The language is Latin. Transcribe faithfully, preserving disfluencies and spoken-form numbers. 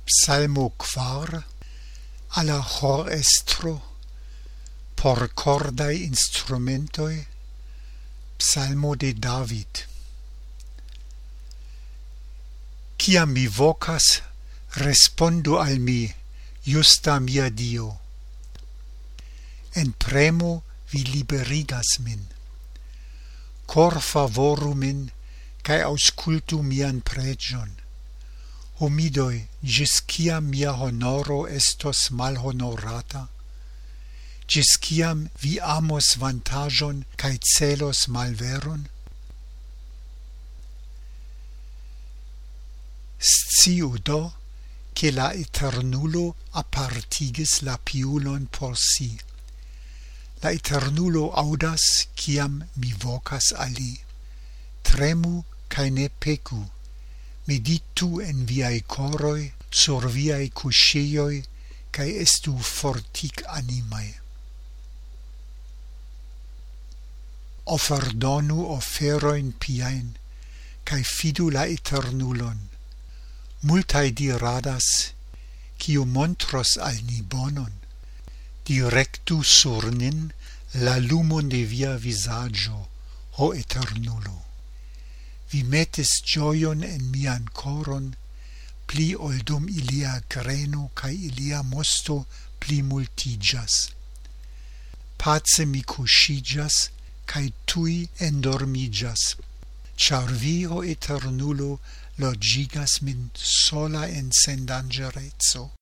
Psalmo quar, alla horestro, por cordae instrumentoi, psalmo de David. Ciam mi vocas, respondu al mi, justa mia Dio. En premo vi liberigas min. Cor favoru min, cae auscultu mian pregion. Homidoi, gis ciam mia honoro estos malhonorata? Gis ciam vi amos vantagion cae celos malveron? Sciu do, che la Eternulo apartigis la piulon por si. La Eternulo audas, ciam mi vocas ali. Tremu cae ne pecu. Meditu en viai coroi, sur viai cusceioi, cae estu fortic animae. Offerdonu oferoin piain, cae fidu la Eternulon. Multae diradas, ciu montros al ni bonon, directu sur nin la lumon de via visaggio, o Eternulo. Vi metis gioion en mian coron, pli ol dum ilia greno cae ilia mosto pli multigas. Pace mi cuscigas, cae tui endormigas, char vi, o Eternulo, logigas min sola en sendangerezo.